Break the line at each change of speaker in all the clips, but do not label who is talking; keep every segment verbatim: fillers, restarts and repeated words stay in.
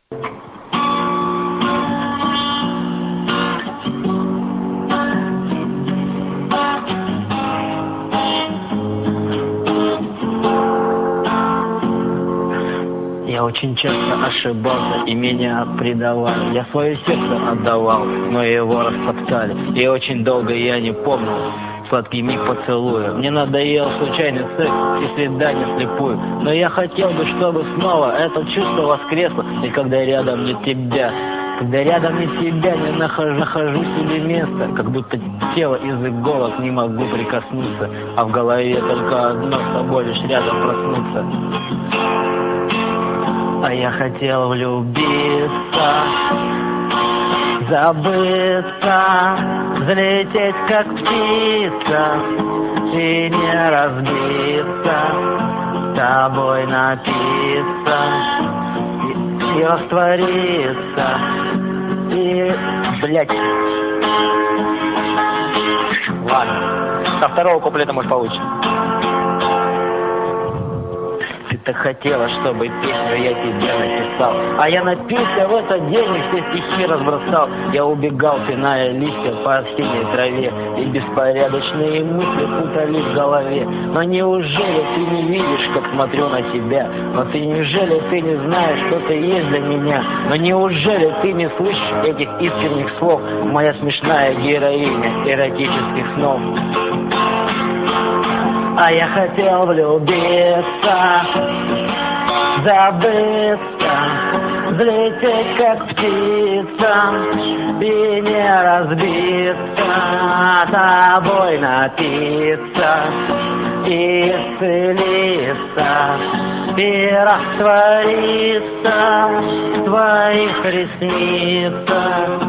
Я очень часто ошибался и меня предавали. Я свое сердце отдавал, но его растоптали. И очень долго я не помнил сладкий миг поцелуя. Мне надоел случайный секс и свидание слепую. Но я хотел бы, чтобы снова это чувство воскресло. И когда рядом нет тебя, когда рядом нет тебя, не нахожу, нахожу себе место. Как будто тело из иголок не могу прикоснуться. А в голове только одно, с тобой лишь рядом проснуться. А я хотел влюбиться, забыться, взлететь как птица и не разбиться, с тобой напиться и, и раствориться. И, блядь. Ладно, со второго куплета может получится. Ты так хотела, чтобы песню я тебе написал, а я напился в этот день и все стихи разбросал. Я убегал, пиная листья по осенней траве, и беспорядочные мысли путались в голове. Но неужели ты не видишь, как смотрю на тебя? Но ты неужели ты не знаешь, что ты есть для меня? Но неужели ты не слышишь этих искренних слов, моя смешная героиня эротических снов? А я хотел влюбиться, забыться, взлететь как птица и не разбиться, тобой напиться и исцелиться и раствориться в твоих ресницах.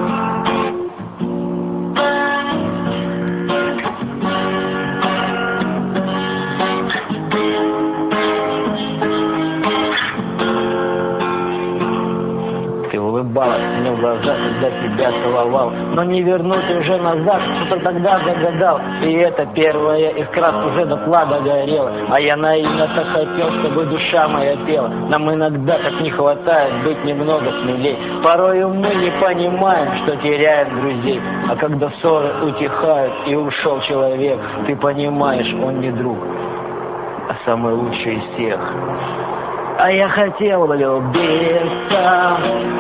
Улыбалась мне в глаза, когда тебя целовал, но не вернуть уже назад, что тогда загадал. И эта первая искра уже дотла догорела, а я наивно так хотел, чтобы душа моя пела. Нам иногда так не хватает быть немного смелей. Порою мы не понимаем, что теряем друзей, а когда ссоры утихают и ушел человек, ты понимаешь, он не друг, а самый лучший из всех. А я хотел влюбиться,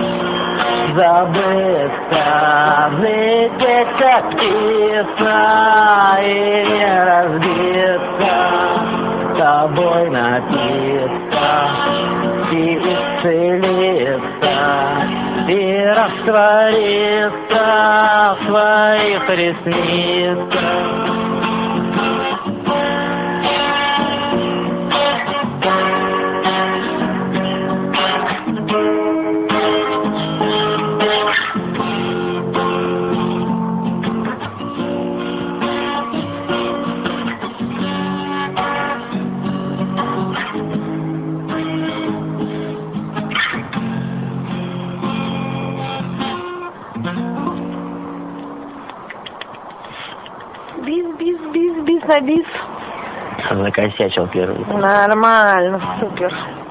забыться, взлететь как птица и не разбиться, с тобой напиться и исцелиться и раствориться в своих ресницах.
Бис, бис, бис, бис на бис.
Накосячил первый.
Нормально, супер.